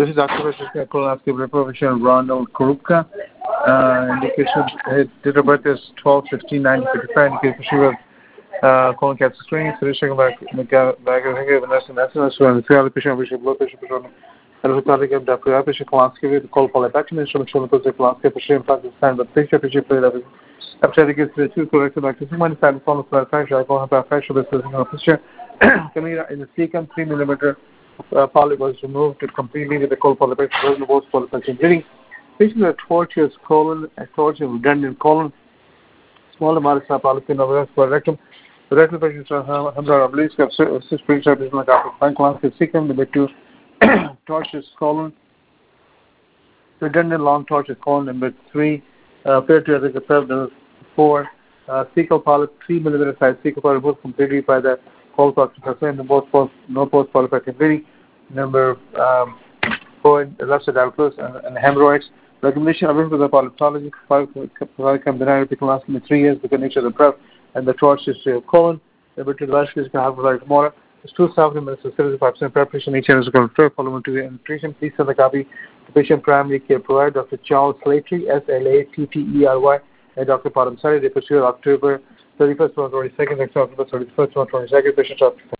This is Dr. colonoscopy reprovision Ronald Korupka. Indication date of birth is 12/16/1955. Indication she was colon cancer screening. Physician patient blood pressure результаты доктората колоноскопии колполипектомии instrumental colonoscopy patient standard picture played after the gets two corrected like this one time follow for fracture alcohol fracture with picture in the second 3 millimeter polyp was removed completely with the colpolipectomy both polypectomy bleeding. Patient with tortuous colon, a tortuous redundant colon, small amount of polyp in the rectum. The rectal patients have obliques have cyst preservation like after colon second number 2 tortuous colon, redundant long tortuous colon number 3, patriotic number 4, fecal polyp 3 millimeter size fecal polyp removed completely by the colpoception and both no post polypectomy bleeding. Number 4 left side outflows and hemorrhoids. Recommendation of the polyptology benign colonoscopy 3 years because nature of the prep and the tortuous colon. Number 2 the last is going to have like more. It's 2,000 minutes of 75% preparation. Each is going to refer following to the nutrition. Please send the copy to patient primary care provider, Dr. Charles Slattery, Slattery, and Dr. Padam Sari. They pursue October 31st, 2022, next October 31st, 2022. Patients are